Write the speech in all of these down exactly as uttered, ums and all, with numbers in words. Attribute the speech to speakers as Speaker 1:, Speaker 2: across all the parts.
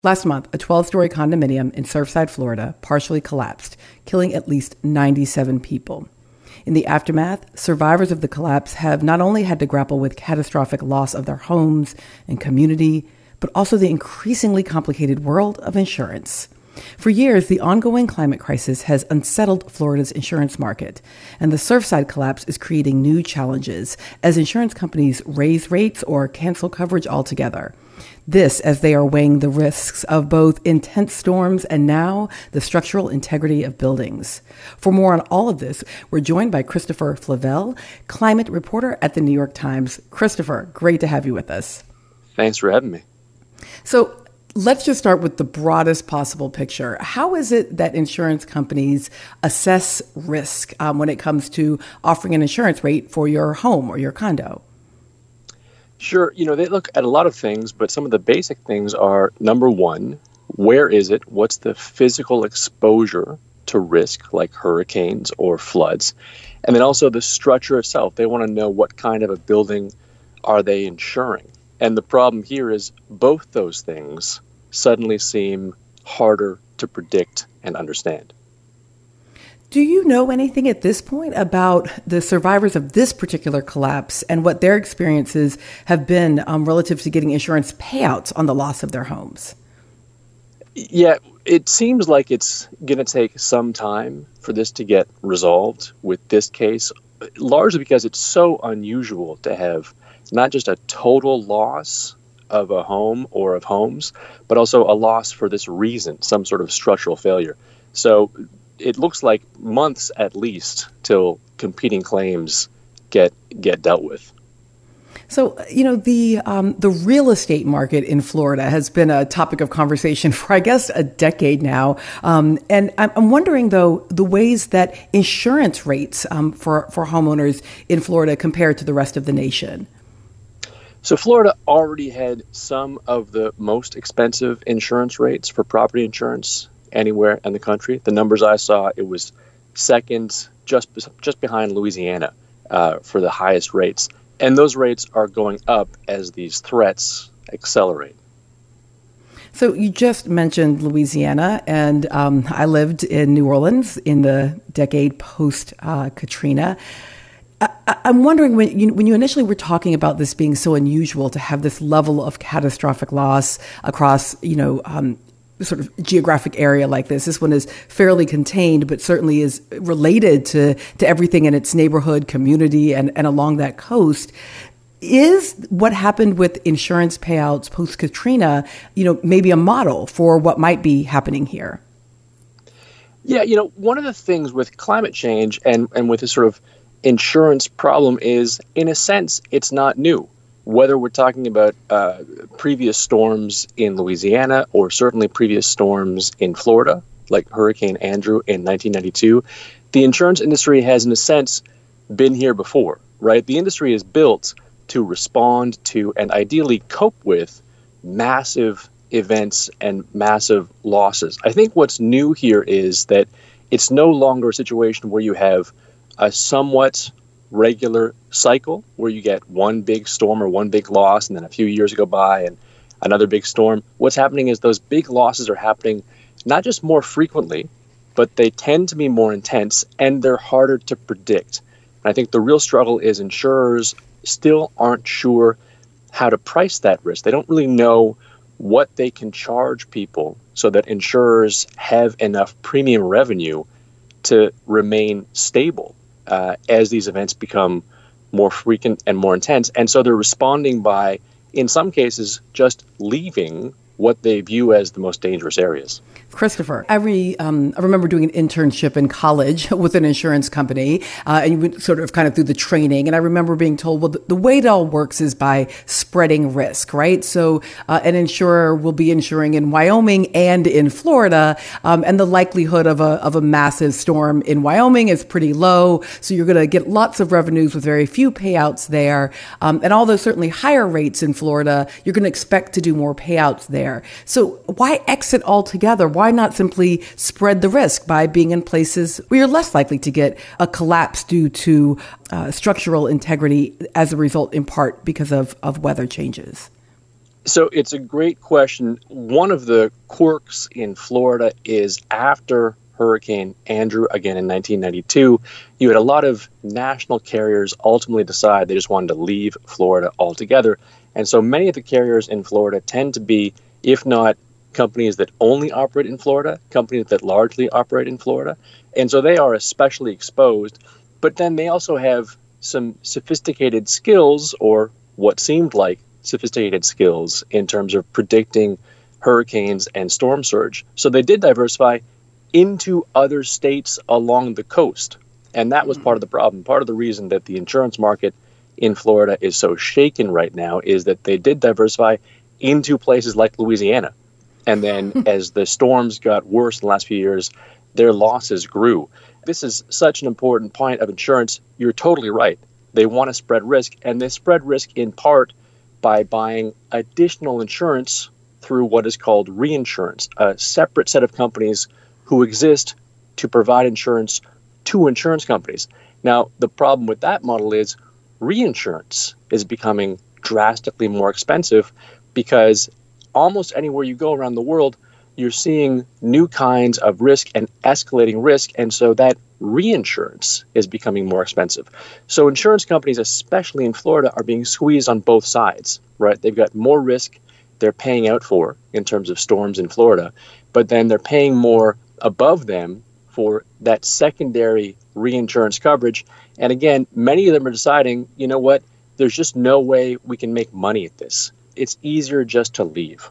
Speaker 1: Last month, a twelve-story condominium in Surfside, Florida, partially collapsed, killing at least ninety-seven people. In the aftermath, survivors of the collapse have not only had to grapple with catastrophic loss of their homes and community, but also the increasingly complicated world of insurance. For years, the ongoing climate crisis has unsettled Florida's insurance market, and the Surfside collapse is creating new challenges as insurance companies raise rates or cancel coverage altogether. This as they are weighing the risks of both intense storms and now the structural integrity of buildings. For more on all of this, we're joined by Christopher Flavell, climate reporter at the New York Times. Christopher, great to have you with us.
Speaker 2: Thanks for having me.
Speaker 1: So let's just start with the broadest possible picture. How is it that insurance companies assess risk um, when it comes to offering an insurance rate for your home or your condo?
Speaker 2: Sure. You know, they look at a lot of things, but some of the basic things are, number one, where is it? What's the physical exposure to risk like hurricanes or floods? And then also the structure itself. They want to know what kind of a building are they insuring? And the problem here is both those things suddenly seem harder to predict and understand.
Speaker 1: Do you know anything at this point about the survivors of this particular collapse and what their experiences have been um, relative to getting insurance payouts on the loss of their homes?
Speaker 2: Yeah, it seems like it's going to take some time for this to get resolved with this case, largely because it's so unusual to have not just a total loss of a home or of homes, but also a loss for this reason, some sort of structural failure. So it looks like months at least till competing claims get get dealt with.
Speaker 1: So, you know, the um, the real estate market in Florida has been a topic of conversation for, I guess, a decade now. Um, and I'm, I'm wondering, though, the ways that insurance rates um, for, for homeowners in Florida compare to the rest of the nation.
Speaker 2: So Florida already had some of the most expensive insurance rates for property insurance anywhere in the country. The numbers I saw, it was second, just just behind Louisiana uh, for the highest rates. And those rates are going up as these threats accelerate.
Speaker 1: So you just mentioned Louisiana, and um, I lived in New Orleans in the decade post uh, Katrina. I, I'm wondering, when you, when you initially were talking about this being so unusual to have this level of catastrophic loss across, you know, um, sort of geographic area like this. This one is fairly contained, but certainly is related to, to everything in its neighborhood, community, and, and along that coast. Is what happened with insurance payouts post-Katrina, you know, maybe a model for what might be happening here?
Speaker 2: Yeah, you know, one of the things with climate change and, and with this sort of insurance problem is, in a sense, it's not new. Whether we're talking about uh, previous storms in Louisiana or certainly previous storms in Florida, like Hurricane Andrew in nineteen ninety-two, the insurance industry has, in a sense, been here before, right? The industry is built to respond to and ideally cope with massive events and massive losses. I think what's new here is that it's no longer a situation where you have a somewhat regular cycle where you get one big storm or one big loss and then a few years go by and another big storm. What's happening is those big losses are happening not just more frequently, but they tend to be more intense and they're harder to predict. And I think the real struggle is insurers still aren't sure how to price that risk. They don't really know what they can charge people so that insurers have enough premium revenue to remain stable Uh, as these events become more frequent and more intense. And so they're responding by, in some cases, just leaving what they view as the most dangerous areas.
Speaker 1: Christopher, every um, I remember doing an internship in college with an insurance company, uh, and you went sort of kind of through the training. And I remember being told, well, the, the way it all works is by spreading risk, right? So uh, an insurer will be insuring in Wyoming and in Florida, um, and the likelihood of a of a massive storm in Wyoming is pretty low. So you're going to get lots of revenues with very few payouts there, um, and although certainly higher rates in Florida, you're going to expect to do more payouts there. So why exit altogether? Why not simply spread the risk by being in places where you're less likely to get a collapse due to uh, structural integrity as a result, in part because of, of weather changes?
Speaker 2: So it's a great question. One of the quirks in Florida is after Hurricane Andrew, again in nineteen ninety-two, you had a lot of national carriers ultimately decide they just wanted to leave Florida altogether. And so many of the carriers in Florida tend to be, if not companies that only operate in Florida, companies that largely operate in Florida. And so they are especially exposed. But then they also have some sophisticated skills, or what seemed like sophisticated skills, in terms of predicting hurricanes and storm surge. So they did diversify into other states along the coast. And that was part of the problem. Part of the reason that the insurance market in Florida is so shaken right now is that they did diversify into places like Louisiana. And then as the storms got worse in the last few years, their losses grew. This is such an important point of insurance. You're totally right. They want to spread risk, and they spread risk in part by buying additional insurance through what is called reinsurance, a separate set of companies who exist to provide insurance to insurance companies. Now, the problem with that model is reinsurance is becoming drastically more expensive because almost anywhere you go around the world, you're seeing new kinds of risk and escalating risk, and so that reinsurance is becoming more expensive. So insurance companies, especially in Florida, are being squeezed on both sides, right? They've got more risk they're paying out for in terms of storms in Florida, but then they're paying more above them for that secondary reinsurance coverage. And again, many of them are deciding, you know what, there's just no way we can make money at this. It's easier just to leave.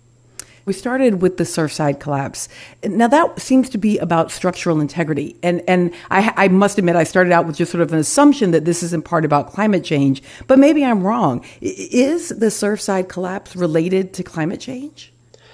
Speaker 1: We started with the Surfside collapse. Now, that seems to be about structural integrity. And and I, I must admit, I started out with just sort of an assumption that this is in part about climate change, but maybe I'm wrong. Is the Surfside collapse related to climate change?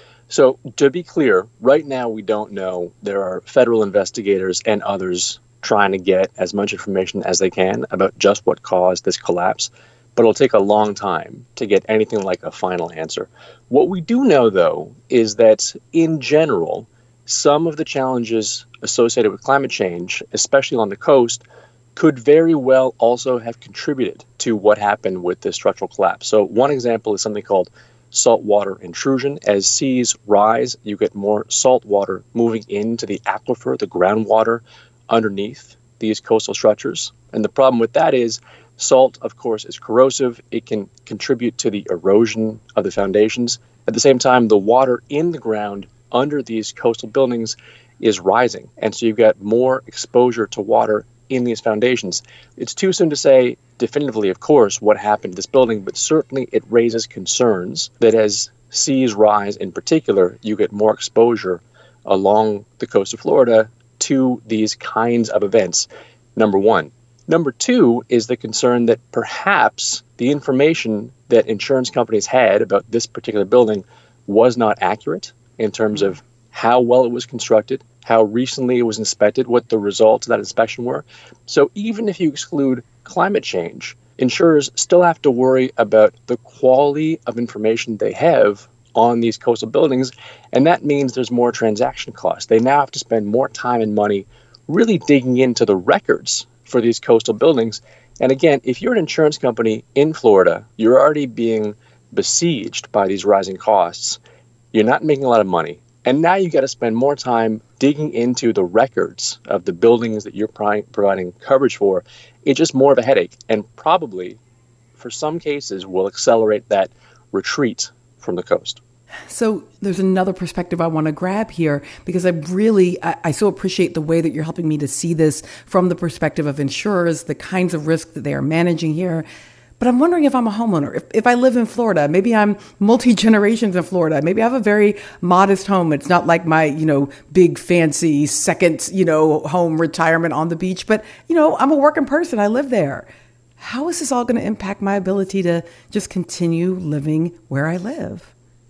Speaker 2: So to be clear, right now we don't know. There are federal investigators and others trying to get as much information as they can about just what caused this collapse. But it'll take a long time to get anything like a final answer. What we do know, though, is that in general, some of the challenges associated with climate change, especially on the coast, could very well also have contributed to what happened with this structural collapse. So one example is something called saltwater intrusion. As seas rise, you get more salt water moving into the aquifer, the groundwater underneath these coastal structures. And the problem with that is salt, of course, is corrosive. It can contribute to the erosion of the foundations. At the same time, the water in the ground under these coastal buildings is rising. And so you've got more exposure to water in these foundations. It's too soon to say definitively, of course, what happened to this building, but certainly it raises concerns that as seas rise in particular, you get more exposure along the coast of Florida to these kinds of events, number one. Number two is the concern that perhaps the information that insurance companies had about this particular building was not accurate in terms of how well it was constructed, how recently it was inspected, what the results of that inspection were. So even if you exclude climate change, insurers still have to worry about the quality of information they have on these coastal buildings, and that means there's more transaction costs. They now have to spend more time and money really digging into the records for these coastal buildings. And again, if you're an insurance company in Florida, you're already being besieged by these rising costs. You're not making a lot of money. And now you got to spend more time digging into the records of the buildings that you're pri- providing coverage for. It's just more of a headache, and probably, for some cases, will accelerate that retreat from the coast.
Speaker 1: So there's another perspective I want to grab here, because I really, I, I so appreciate the way that you're helping me to see this from the perspective of insurers, the kinds of risk that they are managing here. But I'm wondering if I'm a homeowner, if, if I live in Florida, maybe I'm multi-generations in Florida, maybe I have a very modest home. It's not like my, you know, big fancy second, you know, home retirement on the beach, but, you know, I'm a working person. I live there. How is this all going to impact my ability to just continue living where I live?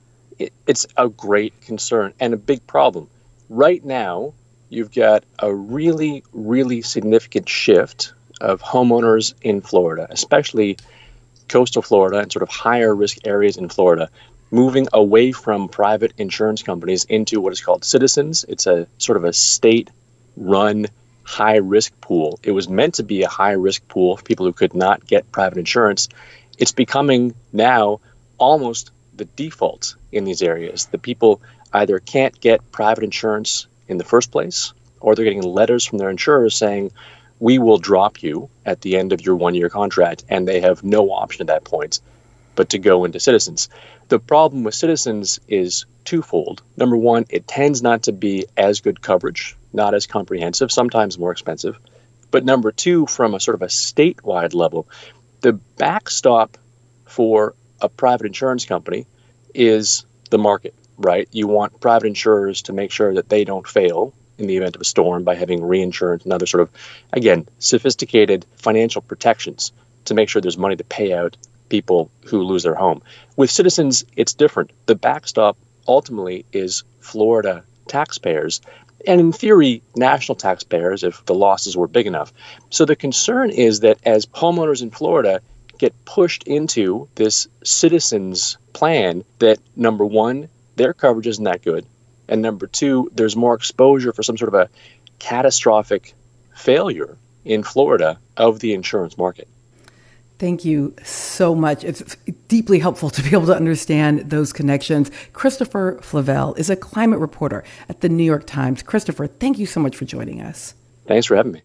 Speaker 2: It's a great concern and a big problem. Right now, you've got a really, really significant shift of homeowners in Florida, especially coastal Florida and sort of higher risk areas in Florida, moving away from private insurance companies into what is called Citizens. It's a sort of a state-run high risk pool. It was meant to be a high risk pool for people who could not get private insurance. It's becoming now almost the default in these areas. The people either can't get private insurance in the first place, or they're getting letters from their insurers saying, we will drop you at the end of your one-year contract, and they have no option at that point but to go into Citizens. The problem with Citizens is twofold. Number one, it tends not to be as good coverage, not as comprehensive, sometimes more expensive. But number two, from a sort of a statewide level, the backstop for a private insurance company is the market, right? You want private insurers to make sure that they don't fail in the event of a storm by having reinsurance and other sort of, again, sophisticated financial protections to make sure there's money to pay out people who lose their home. With Citizens, it's different. The backstop ultimately is Florida taxpayers, and in theory, national taxpayers if the losses were big enough. So the concern is that as homeowners in Florida get pushed into this Citizens plan, that number one, their coverage isn't that good, and number two, there's more exposure for some sort of a catastrophic failure in Florida of the insurance market.
Speaker 1: Thank you so much. It's deeply helpful to be able to understand those connections. Christopher Flavell is a climate reporter at the New York Times. Christopher, thank you so much for joining us.
Speaker 2: Thanks for having me.